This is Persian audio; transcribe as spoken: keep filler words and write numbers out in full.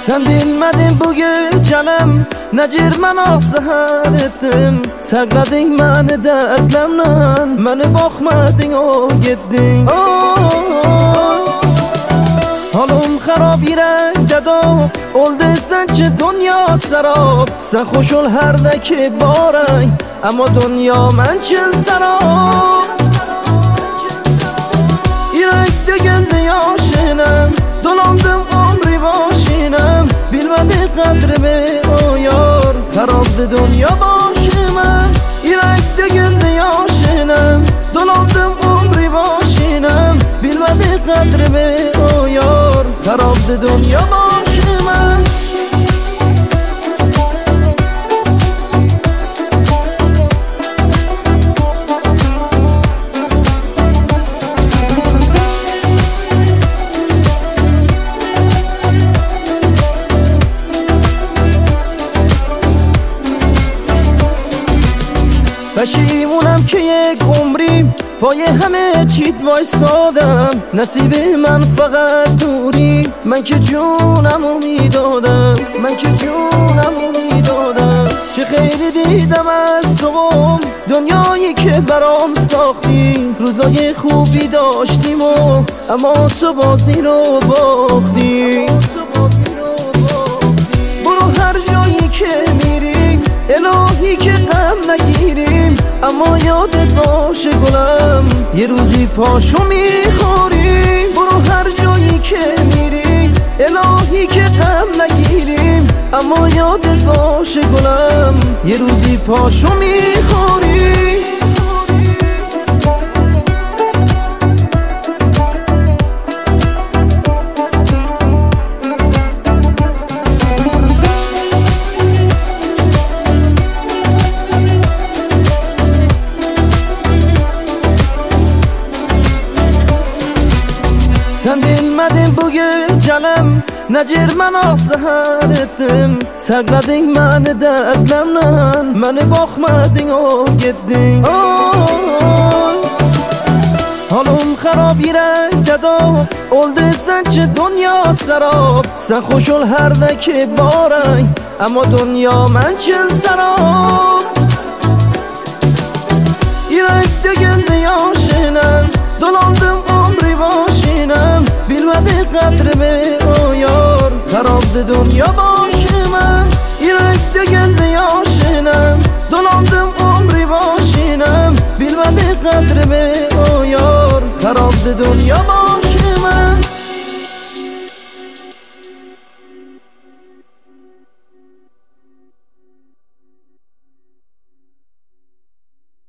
Sen bilmedin bu gecenem necir mena seher ettim. Sakladın beni dertlemden, beni bakmadın o gittin. Halim xarab yürekde dağ oldu sence dünya serap. Sen hoş ol her de ki barang ama dünya mençin serap. Yürekde geldi yaşinem, dolandım ömrü başinem. Bilmedi kadrimi o yar, karabdı dünya başıma. Yürekte geldi yaşinem, dolandım ömrü başinem. Bilmedi kadrimi o yar, karabdı dünya başıma. پشیمونم که یک عمریم پای همه چیت وایستادم. نصیب من فقط دوری، من که جونمو میدادم، من که جونمو میدادم. چه خیلی دیدم از تو قوم، دنیایی که برام ساختی. روزای خوبی داشتیم و اما تو بازی رو باختی. برو هر جایی که میریم الهی که غم نگیریم. اما یادت باشه گلم یه روزی پاشو میخوریم. برو هر جایی که میریم الهی که غم نگیریم. اما یادت باشه گلم یه روزی پاشو میخوریم. Sen bilmedin bu gecenem necir mena seher ettim. Sakladın beni dertlemden, beni bakmadın o gittin. Halim xarab yürekde dağ oldu sence dünya serap. Sen hoş ol her de ki barang ama dünya mençin serap. Yürekde geldi yaşinem, dolandım ömrü başinem. Bilmedi kadrimi o yar, karabdı dünya başıma. Yürekte geldi yaşinem, dolandım ömrü başinem. Bilmedi kadrimi o yar, karabdı dünya başıma.